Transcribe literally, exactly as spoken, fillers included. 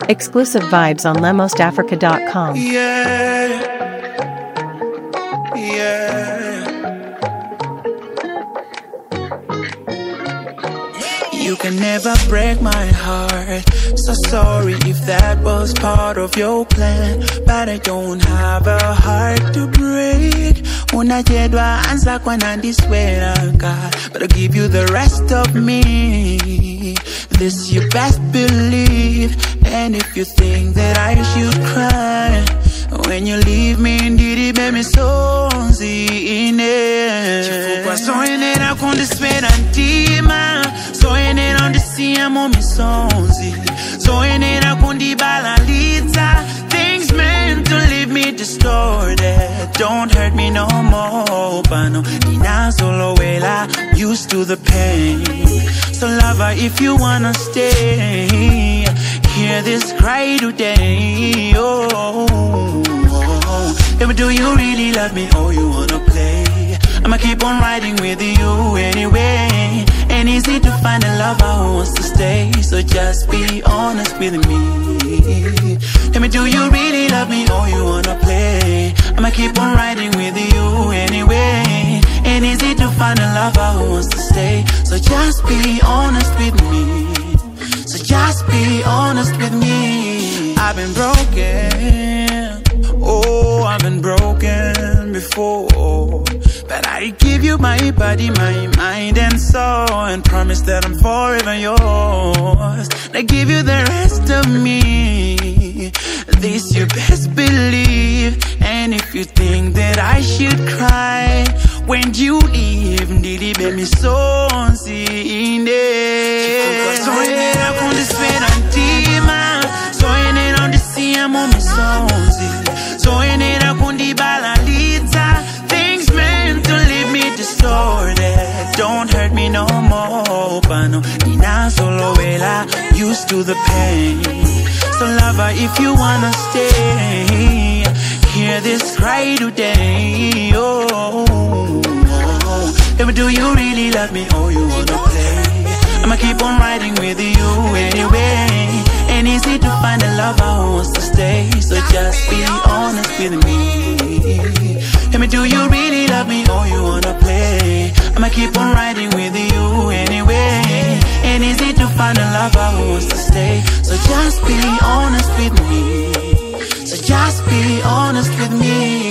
Exclusive vibes on lemmost africa dot com. Yeah, yeah. You can never break my heart. So sorry if that was part of your plan, but I don't have a heart to break. Unajedwa anza kwa nandiswera God, but I'll give you the rest of me. This you best believe. And if you think that I should cry when you leave me, ndiri bemi sonzi ine chifukwa soyenera kundiswera ntima, soyenera ndisiya mu misonzi, soyenera kundibalalitsa. Things meant to leave me distorted don't hurt me no more, pano inazolowela used to the pain. So lover, if you wanna stay, hear this cry today. Oh, oh, oh. Baby, do you really love me or you wanna play? I'ma keep on riding with you anyway. Ain't easy to find a lover who wants to stay, so just be honest with me. Tell me, do you really love me or you wanna play? I'ma keep on riding with you anyway. Ain't easy to find a lover who wants to stay, so just be honest with me. So just be honest with me. I've been broken, oh, I've been broken before, but I give you my body, my mind and soul, and promise that I'm forever yours. I give you the rest of me. This you best believe. And if you think that I should cry when you leave, ndiri bemi sonzi ine soyenera kundiswera ntima, soyenera ndisiya mu misonzi, soyenera kundibalalitsa. Things meant to leave me distorted don't hurt me no more, pano inazolowela used to the pain. So lover, if you wanna stay, hear this cry today. Oh, oh, oh. Baby, do you really love me or you wanna play? I'ma keep on riding with you anyway. Ain't easy to find a lover who wants to stay, so just be honest with me. Tell me, do you really love me or you wanna play? I'ma keep on riding with you anyway. Ain't easy to find a lover who wants to stay, so just be honest with me. So just be honest with me.